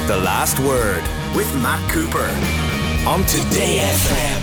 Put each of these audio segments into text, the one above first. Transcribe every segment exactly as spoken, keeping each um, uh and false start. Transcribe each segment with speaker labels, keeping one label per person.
Speaker 1: The Last Word with Matt Cooper on Today F M.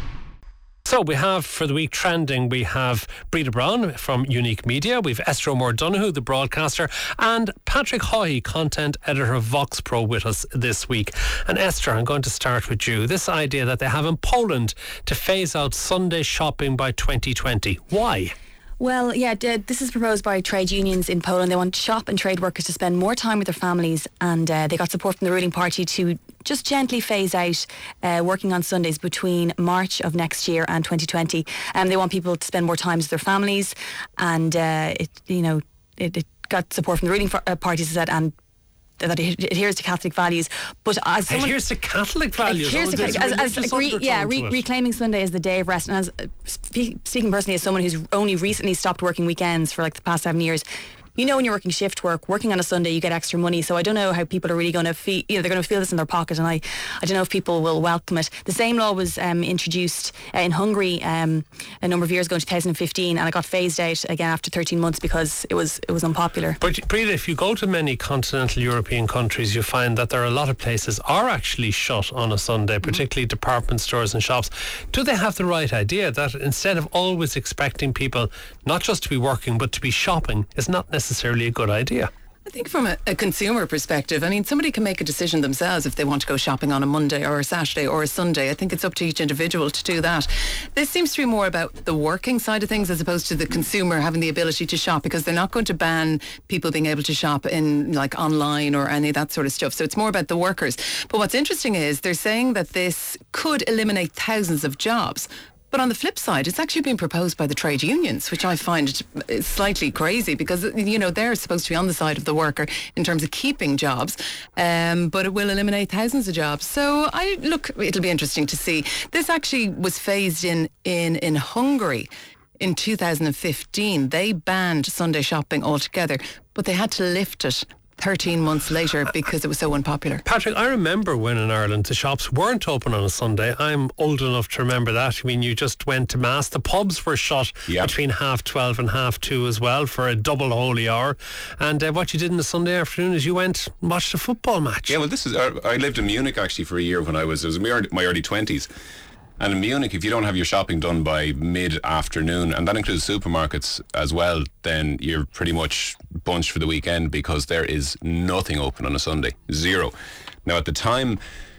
Speaker 2: So we have, for the week trending, we have Breda Brown from Unique Media, we've Esther O'Moore Donoghue, the broadcaster, and Patrick Haughey, content editor of Vox Pro, with us this week. And Esther, I'm going to start with you. This idea that they have in Poland to phase out Sunday shopping by twenty twenty. Why?
Speaker 3: Well, yeah, this is proposed by trade unions in Poland. They want shop and trade workers to spend more time with their families, and uh, they got support from the ruling party to just gently phase out uh, working on Sundays between March of next year and twenty twenty. Um, they want people to spend more time with their families, and uh, it, you know, it, it got support from the ruling for, uh, party, as I said, and that it adheres to Catholic values. But as someone,
Speaker 2: adheres to Catholic values.
Speaker 3: Adheres to Catholic, as, as re, yeah, re, reclaiming Sunday as the day of rest. And as uh, speak, speaking personally as someone who's only recently stopped working weekends for like the past seven years. You know, when you're working shift work, working on a Sunday, you get extra money. So I don't know how people are really going to feel, you know, they're going to feel this in their pocket. And I, I don't know if people will welcome it. The same law was um, introduced uh, in Hungary um, a number of years ago in two thousand fifteen, and it got phased out again after thirteen months because it was it was unpopular.
Speaker 2: But Breda, if you go to many continental European countries, you find that there are a lot of places are actually shut on a Sunday, particularly mm-hmm. department stores and shops. Do they have the right idea that instead of always expecting people not just to be working but to be shopping is not necessarily necessarily a good idea?
Speaker 4: I think from a, a consumer perspective, I mean, somebody can make a decision themselves if they want to go shopping on a Monday or a Saturday or a Sunday. I think it's up to each individual to do that. This seems to be more about the working side of things as opposed to the consumer having the ability to shop, because they're not going to ban people being able to shop in like online or any of that sort of stuff. So it's more about the workers. But what's interesting is they're saying that this could eliminate thousands of jobs. But on the flip side, it's actually been proposed by the trade unions, which I find slightly crazy because, you know, they're supposed to be on the side of the worker in terms of keeping jobs, um, but it will eliminate thousands of jobs. So, I look, it'll be interesting to see. This actually was phased in in, in Hungary in two thousand fifteen. They banned Sunday shopping altogether, but they had to lift it thirteen months later because it was so unpopular.
Speaker 2: Patrick, I remember when in Ireland the shops weren't open on a Sunday. I'm old enough to remember that. I mean, you just went to Mass. The pubs were shut yep. between half twelve and half two as well for a double holy hour. And uh, what you did on the Sunday afternoon is you went and watched a football match.
Speaker 5: Yeah, well, this is. Uh, I lived in Munich actually for a year when I was. It was in my early twenties. And in Munich, if you don't have your shopping done by mid-afternoon, and that includes supermarkets as well, then you're pretty much bunched for the weekend because there is nothing open on a Sunday. Zero. Now, at the time,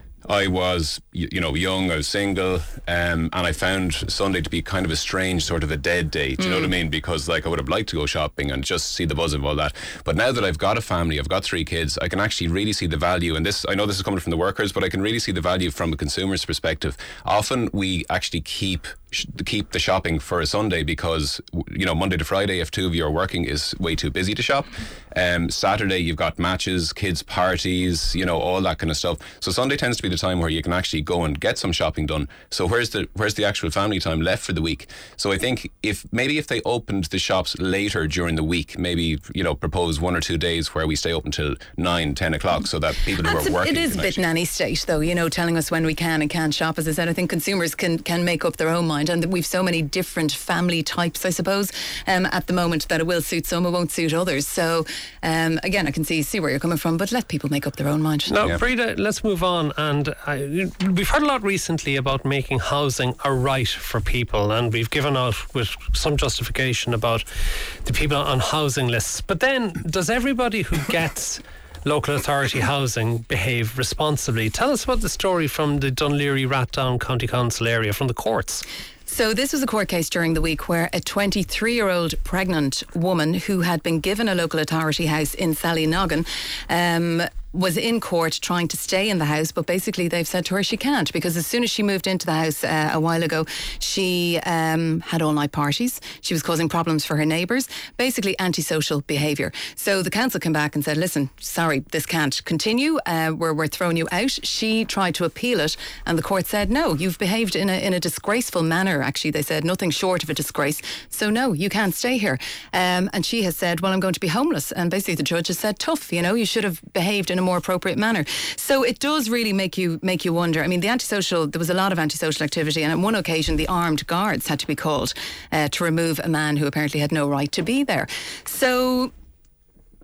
Speaker 5: I was, you know, young, I was single, um, and I found Sunday to be kind of a strange sort of a dead day, do you mm. know what I mean? Because, like, I would have liked to go shopping and just see the buzz of all that. But now that I've got a family, I've got three kids, I can actually really see the value, and this, I know this is coming from the workers, but I can really see the value from a consumer's perspective. Often we actually keep keep the shopping for a Sunday because, you know, Monday to Friday, if two of you are working, is way too busy to shop. Um, Saturday, you've got matches, kids' parties, you know, all that kind of stuff. So Sunday tends to be the time where you can actually go and get some shopping done. So where's the where's the actual family time left for the week? So I think if maybe if they opened the shops later during the week, maybe, you know, propose one or two days where we stay open till nine, ten o'clock, so that people who
Speaker 4: That's
Speaker 5: are
Speaker 4: a,
Speaker 5: working.
Speaker 4: It is a bit nanny state, though, you know, telling us when we can and can't shop. As I said, I think consumers can can make up their own mind, and we've so many different family types, I suppose, um, at the moment, that it will suit some, it won't suit others. So um, again, I can see see where you're coming from, but let people make up their own mind.
Speaker 2: Now,
Speaker 5: yeah.
Speaker 2: Breda, let's move on. And I, we've heard a lot recently about making housing a right for people, and we've given out with some justification about the people on housing lists. But then, does everybody who gets local authority housing behave responsibly? Tell us about the story from the Dunleary Rathdown County Council area, from the courts.
Speaker 4: So this was a court case during the week where a twenty-three-year-old pregnant woman who had been given a local authority house in Sallynoggin um, was in court trying to stay in the house, but basically they've said to her she can't, because as soon as she moved into the house uh, a while ago, she um, had all-night parties. She was causing problems for her neighbours, basically antisocial behaviour. So the council came back and said, listen, sorry, this can't continue. Uh, we're, we're throwing you out. She tried to appeal it, and the court said, no, you've behaved in a, in a disgraceful manner. Actually, they said nothing short of a disgrace. So no, you can't stay here. Um, and she has said, well, I'm going to be homeless. And basically the judge has said, tough, you know, you should have behaved in a more appropriate manner. So it does really make you make you wonder. I mean, the antisocial, there was a lot of antisocial activity, and on one occasion the armed guards had to be called uh, to remove a man who apparently had no right to be there. So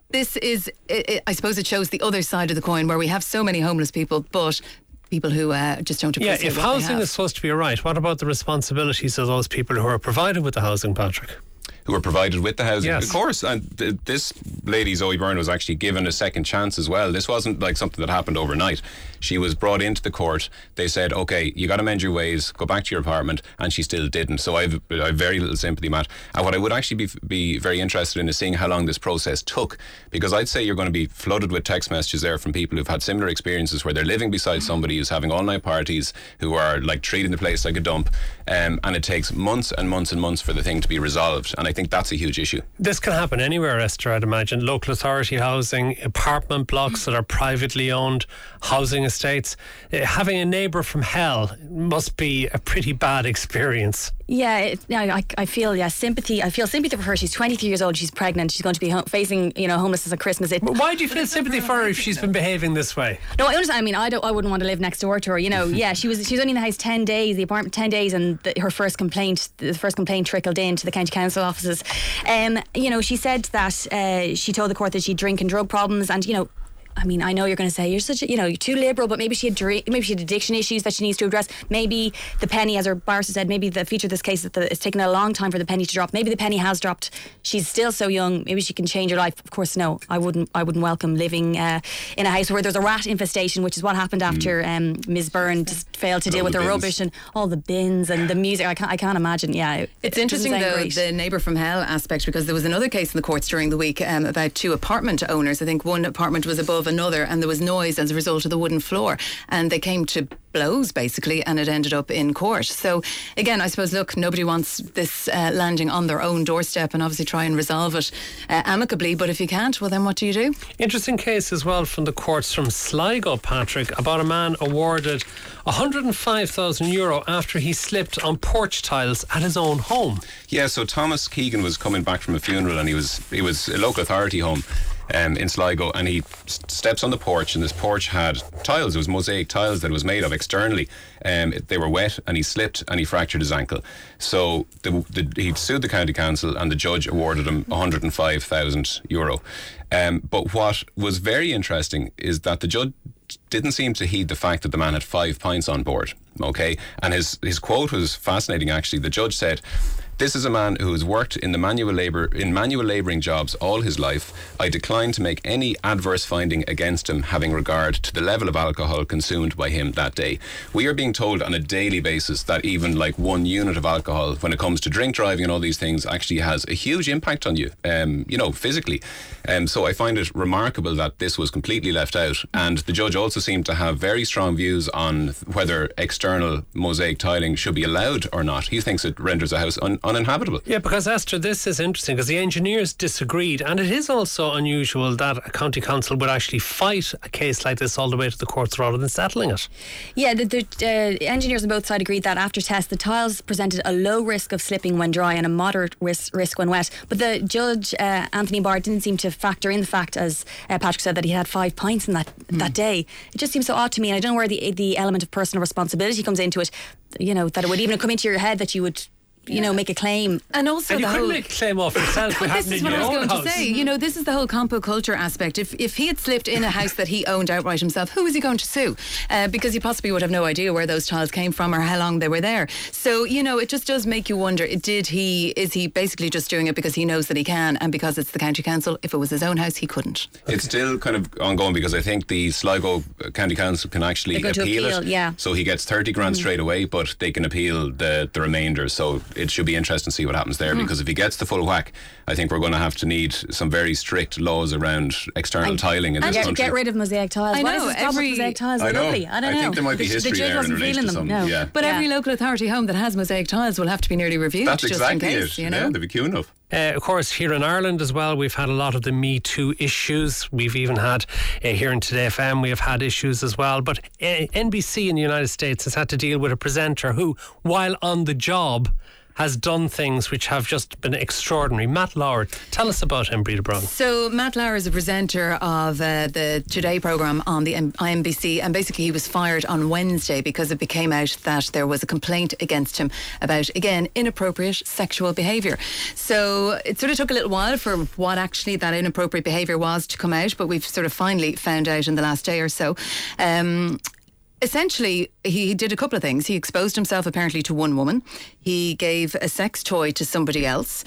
Speaker 4: this is, it, I suppose it shows the other side of the coin, where we have so many homeless people, but people who uh, just don't appreciate
Speaker 2: Yeah, if
Speaker 4: what
Speaker 2: housing
Speaker 4: they have.
Speaker 2: is supposed to be a right, what about the responsibilities of those people who are provided with the housing, Patrick?
Speaker 5: Who were provided with the housing.
Speaker 2: Yes.
Speaker 5: Of course, and th- this lady, Zoe Byrne, was actually given a second chance as well. This wasn't like something that happened overnight. She was brought into the court. They said, okay, you got to mend your ways, go back to your apartment, and she still didn't. So I've, I've very little sympathy, Matt. And what I would actually be, be very interested in is seeing how long this process took, because I'd say you're going to be flooded with text messages there from people who've had similar experiences where they're living beside somebody who's having all-night parties, who are like treating the place like a dump, um, and it takes months and months and months for the thing to be resolved. And I think that's a huge issue.
Speaker 2: This can happen anywhere, Esther, I'd imagine. Local authority housing, apartment blocks that are privately owned, housing estates. Uh, having a neighbour from hell must be a pretty bad experience.
Speaker 3: Yeah, it, yeah, I, I feel yeah sympathy. I feel sympathy for her. She's twenty-three years old. She's pregnant. She's going to be ho- facing you know homelessness at Christmas. It,
Speaker 2: But why do you feel sympathy for her if she's been behaving this way?
Speaker 3: No, I understand. I mean, I don't. I wouldn't want to live next door to her. You know, yeah, she was. She was only in the house ten days, the apartment ten days, and the, her first complaint, the first complaint trickled in to the county council offices. Um, you know, she said that uh, she told the court that she had drink and drug problems, and you know. I mean, I know you're going to say you're such a, you know, you're too liberal, but maybe she had drink, maybe she had addiction issues that she needs to address. Maybe the penny, as her barrister said, maybe the feature of this case is that it's taken a long time for the penny to drop. Maybe the penny has dropped. She's still so young. Maybe she can change her life. Of course, no, I wouldn't. I wouldn't welcome living uh, in a house where there's a rat infestation, which is what happened after um, Miz Byrne just failed to deal
Speaker 5: All
Speaker 3: with
Speaker 5: the
Speaker 3: her
Speaker 5: bins.
Speaker 3: rubbish and all the bins and the music. I can't. I can't imagine. Yeah, it,
Speaker 4: It's
Speaker 3: it
Speaker 4: interesting
Speaker 3: doesn't sound
Speaker 4: though,
Speaker 3: great.
Speaker 4: the neighbour from hell aspect, because there was another case in the courts during the week um, about two apartment owners. I think one apartment was above another and there was noise as a result of the wooden floor, and they came to blows basically, and it ended up in court. So again, I suppose, look, nobody wants this uh, landing on their own doorstep, and obviously try and resolve it uh, amicably, but if you can't, well then what do you do?
Speaker 2: Interesting case as well from the courts from Sligo, Patrick, about a man awarded one hundred five thousand euro after he slipped on porch tiles at his own home.
Speaker 5: Yeah, so Thomas Keegan was coming back from a funeral, and he was he was a local authority home um, in Sligo, and he s- steps on the porch, and this porch had tiles. It was mosaic tiles that it was made of externally. Um, it- they were wet, and he slipped and he fractured his ankle. So the, the, he sued the county council, and the judge awarded him one hundred five thousand euro. Um, but what was very interesting is that the judge didn't seem to heed the fact that the man had five pints on board. Okay, and his his quote was fascinating. Actually, the judge said, "This is a man who has worked in the manual labour in manual labouring jobs all his life. I decline to make any adverse finding against him having regard to the level of alcohol consumed by him that day." We are being told on a daily basis that even like one unit of alcohol, when it comes to drink driving and all these things, actually has a huge impact on you, um, you know, physically. Um, so I find it remarkable that this was completely left out. And the judge also seemed to have very strong views on whether external mosaic tiling should be allowed or not. He thinks it renders a house un- uninhabitable.
Speaker 2: Yeah, because Esther, this is interesting because the engineers disagreed, and it is also unusual that a county council would actually fight a case like this all the way to the courts rather than settling it.
Speaker 3: Yeah, the, the uh, engineers on both sides agreed that after test, the tiles presented a low risk of slipping when dry and a moderate risk, risk when wet. But the judge, uh, Anthony Barr, didn't seem to factor in the fact, as uh, Patrick said, that he had five pints in that mm. that day. It just seems so odd to me, and I don't know where the the element of personal responsibility comes into it. You know, that it would even come into your head that you would, you
Speaker 4: Yeah.
Speaker 3: know, make a claim.
Speaker 4: And also
Speaker 2: And you
Speaker 4: the
Speaker 2: couldn't
Speaker 4: whole...
Speaker 2: make a claim off yourself what
Speaker 4: This
Speaker 2: happened
Speaker 4: is
Speaker 2: in
Speaker 4: what
Speaker 2: your
Speaker 4: I was
Speaker 2: own
Speaker 4: going
Speaker 2: house.
Speaker 4: to say. You know, this is the whole compo culture aspect. If if he had slipped in a house that he owned outright himself, who was he going to sue? Uh, because he possibly would have no idea where those tiles came from or how long they were there. So, you know, it just does make you wonder, did he, is he basically just doing it because he knows that he can and because it's the county council? If it was his own house, he couldn't.
Speaker 5: It's still kind of ongoing because I think the Sligo County Council can actually
Speaker 3: They're going to
Speaker 5: appeal,
Speaker 3: appeal,
Speaker 5: it.
Speaker 3: yeah.
Speaker 5: So he gets thirty grand straight away, but they can appeal the, the remainder. So it should be interesting to see what happens there because if he gets the full whack, I think we're going to have to need some very strict laws around external tiling in
Speaker 3: And
Speaker 5: this
Speaker 3: get,
Speaker 5: country.
Speaker 3: get rid of mosaic tiles.
Speaker 4: I
Speaker 3: What
Speaker 4: know,
Speaker 3: is this problem
Speaker 4: every-
Speaker 3: with mosaic tiles?
Speaker 5: I
Speaker 3: They're
Speaker 5: know.
Speaker 3: lovely. I don't
Speaker 5: I
Speaker 3: know.
Speaker 5: think there might be
Speaker 3: the,
Speaker 5: history
Speaker 3: the judge
Speaker 5: there in
Speaker 3: wasn't
Speaker 5: relation
Speaker 3: feeling
Speaker 5: to
Speaker 3: them.
Speaker 5: some-
Speaker 3: No.
Speaker 5: yeah.
Speaker 4: But
Speaker 3: Yeah.
Speaker 4: every local authority home that has mosaic tiles will have to be nearly reviewed
Speaker 5: That's
Speaker 4: just
Speaker 5: exactly
Speaker 4: in case,
Speaker 5: it.
Speaker 4: you know?
Speaker 5: Yeah, they'd be queuing enough.
Speaker 2: Uh, of course, here in Ireland as well, we've had a lot of the Me Too issues. We've even had, uh, here in Today F M, we have had issues as well. But uh, N B C in the United States has had to deal with a presenter who, while on the job, has done things which have just been extraordinary. Matt Lauer, tell us about him, Breda Brown.
Speaker 4: So Matt Lauer is a presenter of uh, the Today programme on the I M B C, and basically he was fired on Wednesday because it became out that there was a complaint against him about, again, inappropriate sexual behaviour. So it sort of took a little while for what actually that inappropriate behaviour was to come out, but we've sort of finally found out in the last day or so. Um, Essentially, he did a couple of things. He exposed himself apparently to one woman. He gave a sex toy to somebody else.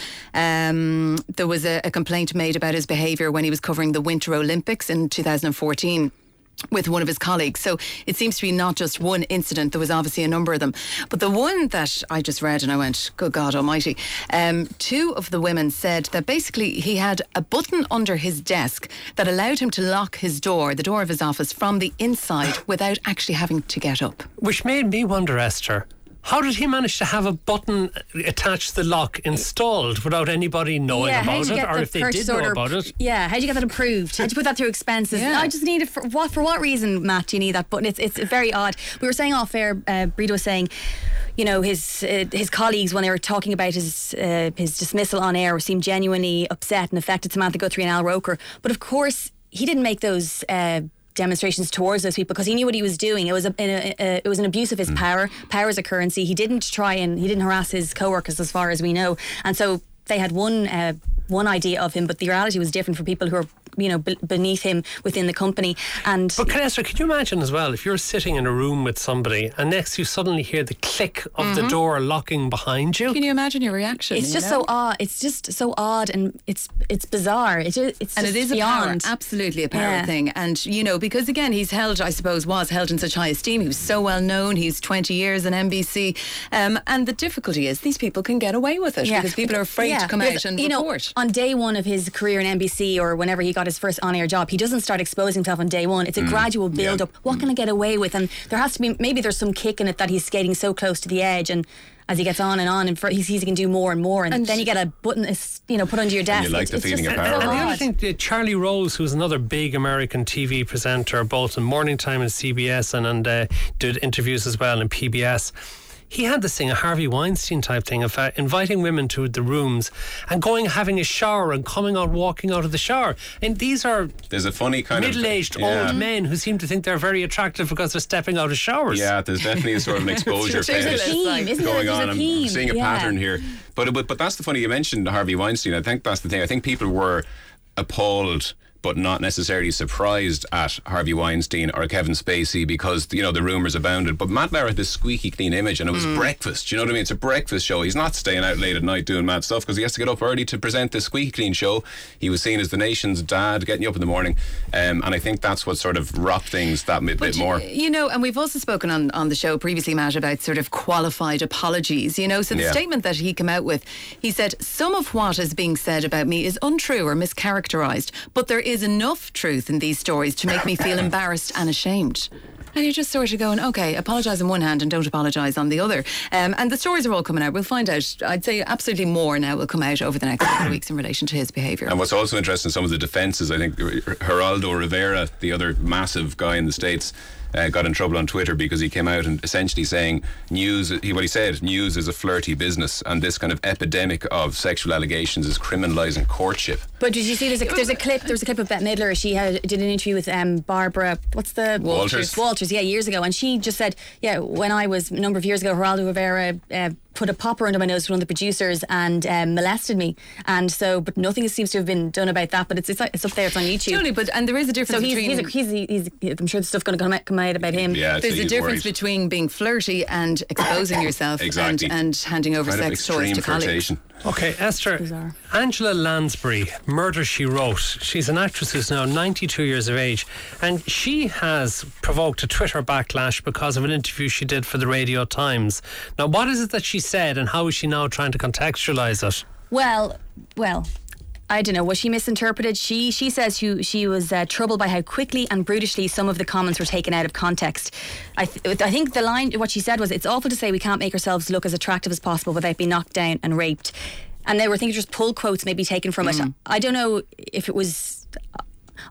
Speaker 4: Um, there was a, a complaint made about his behaviour when he was covering the Winter Olympics in two thousand fourteen. With one of his colleagues. So it seems to be not just one incident. There was obviously a number of them. But the one that I just read and I went, good God almighty. Um, two of the women said that basically he had a button under his desk that allowed him to lock his door, the door of his office, from the inside without actually having to get up.
Speaker 2: Which made me wonder, Esther, how did he manage to have a button attached to the lock installed without anybody knowing
Speaker 3: yeah,
Speaker 2: about it, or if they did know
Speaker 3: order,
Speaker 2: about it?
Speaker 3: Yeah, how did you get that approved? How did you put that through expenses?
Speaker 4: Yeah.
Speaker 3: I just need it for what? For what reason, Matt? Do you need that button? It's it's very odd. We were saying off air. Uh, Breda was saying, you know, his uh, his colleagues, when they were talking about his uh, his dismissal on air, seemed genuinely upset and affected. Samantha Guthrie and Al Roker, but of course he didn't make those. Uh, demonstrations towards those people because he knew what he was doing. It was a, a, a it was an abuse of his mm. power. Power is a currency. He didn't try and he didn't harass his co-workers, as far as we know. And so they had one uh, one idea of him, but the reality was different for people who are, you know, b- beneath him within the company. And
Speaker 2: but Esther, can you imagine as well if you're sitting in a room with somebody and next you suddenly hear the click of mm-hmm. the door locking behind you?
Speaker 4: Can you imagine your reaction?
Speaker 3: It's just know? so odd. It's just so odd, and it's it's bizarre. It's just, it's
Speaker 4: and
Speaker 3: just
Speaker 4: it is
Speaker 3: beyond.
Speaker 4: a power, absolutely a power
Speaker 3: yeah.
Speaker 4: thing. And you know, because again, he's held, I suppose, was held in such high esteem. He was so well known. He's twenty years in N B C, um, and the difficulty is these people can get away with it yeah. because people are afraid yeah. to come because, out and
Speaker 3: you
Speaker 4: report.
Speaker 3: Know, on day one of his career in N B C, or whenever he got his first on-air job, he doesn't start exposing himself on day one. It's a mm. gradual build-up. Yeah. What mm. can I get away with? And there has to be, maybe there's some kick in it that he's skating so close to the edge, and as he gets on and on, and he sees he can do more and more, and, and then you get a button, you know, put under your desk.
Speaker 5: And you like
Speaker 3: it's,
Speaker 5: the feeling
Speaker 3: just,
Speaker 5: of power.
Speaker 2: And, and the other thing, uh, Charlie Rose, who's another big American T V presenter, both in Morning Time and C B S, and, and uh, did interviews as well in P B S. He had this thing, a Harvey Weinstein type thing, of uh, inviting women to the rooms and going, having a shower and coming out, walking out of the shower. And these are
Speaker 5: there's a funny kind
Speaker 2: middle-aged
Speaker 5: of middle-aged
Speaker 2: old men who seem to think they're very attractive because they're stepping out of showers.
Speaker 5: Yeah, there's definitely a sort of an exposure
Speaker 3: phase
Speaker 5: going on. I'm seeing a yeah. pattern here. But, but but that's the funny, you mentioned Harvey Weinstein. I think that's the thing. I think people were appalled but not necessarily surprised at Harvey Weinstein or Kevin Spacey because, you know, the rumours abounded. But Matt Lauer had this squeaky clean image, and it was mm. breakfast. You know what I mean? It's a breakfast show. He's not staying out late at night doing mad stuff because he has to get up early to present this squeaky clean show. He was seen as the nation's dad, getting you up in the morning. Um, and I think that's what sort of rocked things that bit, bit more.
Speaker 4: You know, and we've also spoken on, on the show previously, Matt, about sort of qualified apologies. You know, so the yeah. statement that he came out with, he said, some of what is being said about me is untrue or mischaracterised, but there is enough truth in these stories to make me feel embarrassed and ashamed. And you're just sort of going, okay, apologise on one hand and don't apologise on the other. Um, and the stories are all coming out. We'll find out, I'd say absolutely more now will come out over the next couple of weeks in relation to his behaviour.
Speaker 5: And what's also interesting, some of the defences, I think Geraldo Rivera, the other massive guy in the States, Uh, got in trouble on Twitter because he came out and essentially saying news, he, what he said, news is a flirty business, and this kind of epidemic of sexual allegations is criminalising courtship.
Speaker 3: But did you see there's a, there's a clip there's a clip of Bette Midler. She had, did an interview with um, Barbara what's the
Speaker 5: Walters
Speaker 3: Walters yeah years ago, and she just said, yeah, when I was a number of years ago, Geraldo Rivera uh, put a popper under my nose for one of the producers and um, molested me, and so but nothing seems to have been done about that. But it's it's, it's up there, it's on YouTube.
Speaker 4: Totally, but and there is a difference
Speaker 3: so he's,
Speaker 4: between
Speaker 3: he's, a, he's, he's I'm sure the stuff going to come out, come out about him.
Speaker 5: Yeah,
Speaker 4: there's a difference
Speaker 5: worried.
Speaker 4: between being flirty and exposing yourself
Speaker 5: exactly.
Speaker 4: and, and handing over
Speaker 5: kind
Speaker 4: sex toys to
Speaker 5: flirtation.
Speaker 4: colleagues.
Speaker 2: Okay, Esther, Angela Lansbury, Murder, She Wrote. She's an actress who's now ninety-two years of age, and she has provoked a Twitter backlash because of an interview she did for the Radio Times. Now, what is it that she said, and how is she now trying to contextualise it?
Speaker 3: Well, well... I don't know, was she misinterpreted? She she says she, she was uh, troubled by how quickly and brutishly some of the comments were taken out of context. I, th- I think the line, what she said was, it's awful to say we can't make ourselves look as attractive as possible without being knocked down and raped. And they were thinking just pull quotes maybe taken from mm. it. I don't know if it was...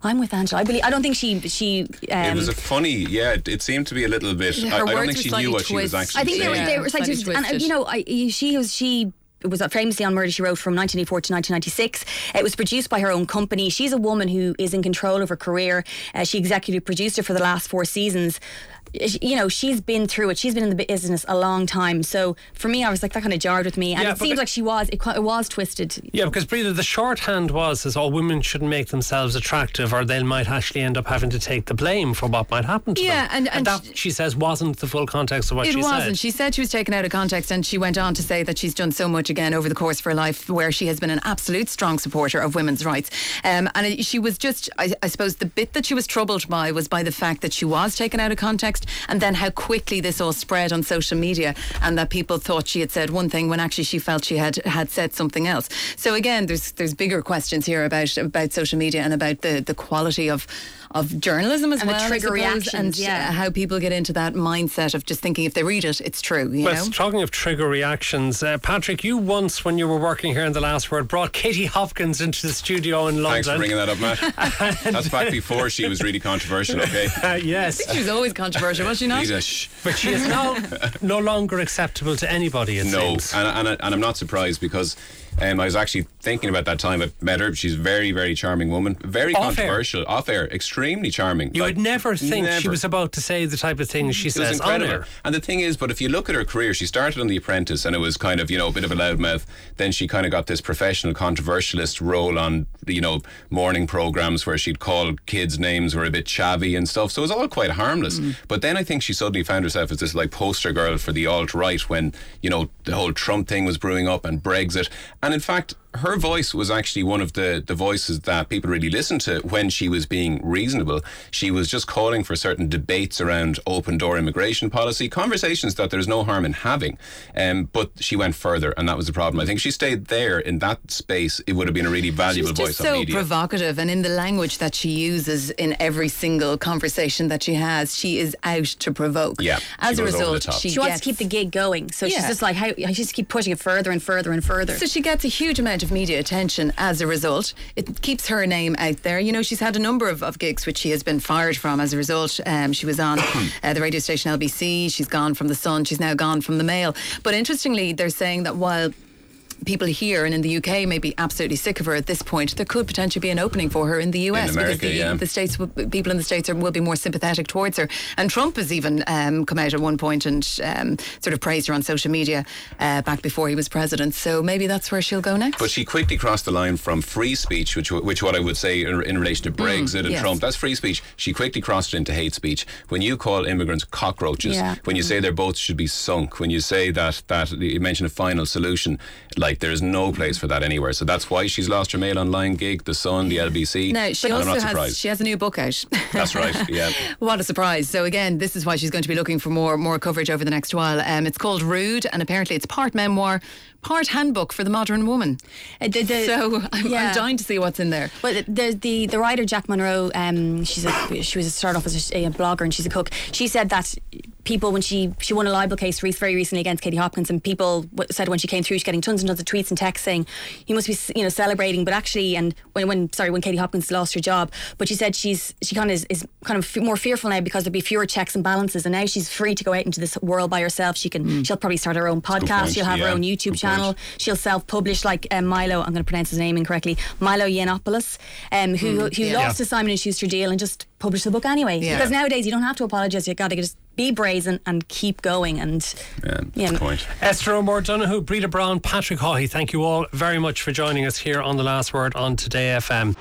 Speaker 3: I'm with Angela. I believe. I don't think she she. Um,
Speaker 5: it was a funny, yeah. It, it seemed to be a little bit.
Speaker 4: Her
Speaker 5: I, I don't
Speaker 4: words
Speaker 5: think
Speaker 4: were
Speaker 5: she
Speaker 4: slightly
Speaker 5: knew what she was
Speaker 4: twist.
Speaker 5: actually
Speaker 3: I think they
Speaker 5: saying.
Speaker 3: were, they were
Speaker 4: Slightly
Speaker 3: like, and uh,
Speaker 4: twisted.
Speaker 3: you know, I, she was she. It was famously on Murder, She Wrote from nineteen eighty-four to nineteen ninety-six. It was produced by her own company. She's a woman who is in control of her career. Uh, she executive produced it for the last four seasons. You know, she's been through it. She's been in the business a long time. So for me, I was like, that kind of jarred with me. And
Speaker 2: Yeah,
Speaker 3: it
Speaker 2: but
Speaker 3: seems
Speaker 2: it-
Speaker 3: like she was, it, it was twisted.
Speaker 2: Yeah, because Breda, the shorthand was is, oh, women shouldn't make themselves attractive, or they might actually end up having to take the blame for what might happen to
Speaker 4: Yeah,
Speaker 2: them.
Speaker 4: and- and
Speaker 2: that,
Speaker 4: sh-
Speaker 2: she says, wasn't the full context of what
Speaker 4: It
Speaker 2: she
Speaker 4: wasn't.
Speaker 2: said.
Speaker 4: She said she was taken out of context, and she went on to say that she's done so much again over the course of her life, where she has been an absolute strong supporter of women's rights. Um, and it, she was just, I, I suppose, the bit that she was troubled by was by the fact that she was taken out of context, and then how quickly this all spread on social media, and that people thought she had said one thing when actually she felt she had had said something else. So again, there's there's bigger questions here about about social media and about the the quality of of journalism as
Speaker 3: And the
Speaker 4: well, I
Speaker 3: trigger
Speaker 4: suppose,
Speaker 3: reactions,
Speaker 4: and
Speaker 3: yeah.
Speaker 4: uh, how people get into that mindset of just thinking if they read it, it's true. You
Speaker 2: Well,
Speaker 4: know.
Speaker 2: talking of trigger reactions, uh, Patrick, you once, when you were working here in The Last Word, brought Katie Hopkins into the studio in London.
Speaker 5: Thanks for bringing that up, Matt. That's back before she was really controversial, okay?
Speaker 2: Uh, yes.
Speaker 4: She was always controversial, was she not?
Speaker 5: Rita, shh.
Speaker 2: But she is now no longer acceptable to anybody, it
Speaker 5: No,
Speaker 2: seems.
Speaker 5: and, and, and I'm not surprised because um, I was actually thinking about that time I met her. She's a very, very charming woman. Very
Speaker 2: Off air.
Speaker 5: controversial. Off air. Extremely charming.
Speaker 2: You
Speaker 5: Like,
Speaker 2: would never think she
Speaker 5: never.
Speaker 2: was about to say the type of things she
Speaker 5: It was
Speaker 2: says on
Speaker 5: incredible.
Speaker 2: air.
Speaker 5: And the thing is, but if you look at her career, she started on The Apprentice and it was kind of, you know, a bit of a loudmouth. Then she kind of got this professional controversialist role on, you know, morning programs where she'd call kids names were a bit chavvy and stuff. So it was all quite harmless.
Speaker 2: Mm.
Speaker 5: But then I think she suddenly found herself as this like poster girl for the alt-right when, you know, the whole Trump thing was brewing up and Brexit. And in fact, her voice was actually one of the, the voices that people really listened to when she was being reasonable. She was just calling for certain debates around open door immigration policy, conversations that there's no harm in having. Um, but she went further, and that was the problem. I think if she stayed there in that space, it would have been a really valuable
Speaker 4: She's
Speaker 5: voice
Speaker 4: just
Speaker 5: on
Speaker 4: so
Speaker 5: media.
Speaker 4: provocative, and in the language that she uses in every single conversation that she has, she is out to provoke.
Speaker 5: Yeah,
Speaker 4: As
Speaker 5: she
Speaker 4: a
Speaker 5: goes over the
Speaker 4: result,
Speaker 5: top.
Speaker 4: she,
Speaker 3: She wants
Speaker 4: gets,
Speaker 3: to keep the gig going. So
Speaker 4: Yeah.
Speaker 3: she's just like, how, she just keep pushing it further and further and further.
Speaker 4: So she gets a huge amount of media attention as a result. It keeps her name out there. You know, she's had a number of, of gigs which she has been fired from as a result. Um, she was on uh, the radio station L B C. She's gone from The Sun. She's now gone from The Mail. But interestingly, they're saying that while people here and in the U K may be absolutely sick of her at this point, there could potentially be an opening for her in the U S
Speaker 5: In America,
Speaker 4: because the,
Speaker 5: yeah.
Speaker 4: the states, will- people in the states are, will be more sympathetic towards her. And Trump has even um, come out at one point and um, sort of praised her on social media uh, back before he was president. So maybe that's where she'll go next.
Speaker 5: But she quickly crossed the line from free speech, which which what I would say in, in relation to Brexit and
Speaker 4: yes.
Speaker 5: Trump, that's free speech. She quickly crossed it into hate speech. When you call immigrants cockroaches,
Speaker 3: Yeah.
Speaker 5: when you say their boats should be sunk, when you say that that you mention a final solution, like there is no place for that anywhere. So that's why she's lost her Mail Online gig, The Sun, the L B C.
Speaker 4: No, she
Speaker 5: and I'm
Speaker 4: also
Speaker 5: not
Speaker 4: has
Speaker 5: surprised.
Speaker 4: she has a new book out.
Speaker 5: That's right. Yeah.
Speaker 4: What a surprise! So again, this is why she's going to be looking for more more coverage over the next while. Um, it's called Rude, and apparently it's part memoir, part handbook for the modern woman.
Speaker 3: Uh, the- the-
Speaker 4: so I'm,
Speaker 3: yeah.
Speaker 4: I'm dying to see what's in there.
Speaker 3: Well, the the, the, the writer Jack Monroe, um, she's a, she was a start off as a, a blogger and she's a cook. She said that people, when she she won a libel case re- very recently against Katie Hopkins, and people w- said when she came through, she's getting tons and tons of tweets and texts saying you must be you know celebrating, but actually, and when when sorry when Katie Hopkins lost her job, but she said she's she kind of is, is kind of f- more fearful now because there'll be fewer checks and balances, and now she's free to go out into this world by herself. She can
Speaker 4: Mm.
Speaker 3: she'll probably start her own
Speaker 5: good
Speaker 3: podcast.
Speaker 5: point,
Speaker 3: She'll have her
Speaker 5: yeah.
Speaker 3: own YouTube
Speaker 5: Good
Speaker 3: channel.
Speaker 5: point.
Speaker 3: She'll self-publish like um, Milo. I'm going to pronounce his name incorrectly. Milo Yiannopoulos, um, who who
Speaker 4: yeah.
Speaker 3: lost
Speaker 2: Yeah.
Speaker 3: the Simon and Schuster deal and just published the book anyway.
Speaker 4: Yeah.
Speaker 3: Because nowadays you don't have to apologise. You got to just be brazen and keep going. And
Speaker 5: Yeah,
Speaker 3: Yeah.
Speaker 5: good point.
Speaker 2: Esther O'Moore Donoghue, Breda Brown, Patrick Haughey, thank you all very much for joining us here on The Last Word on Today F M.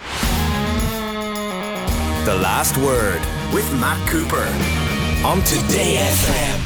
Speaker 1: The Last Word with Matt Cooper on Today F M.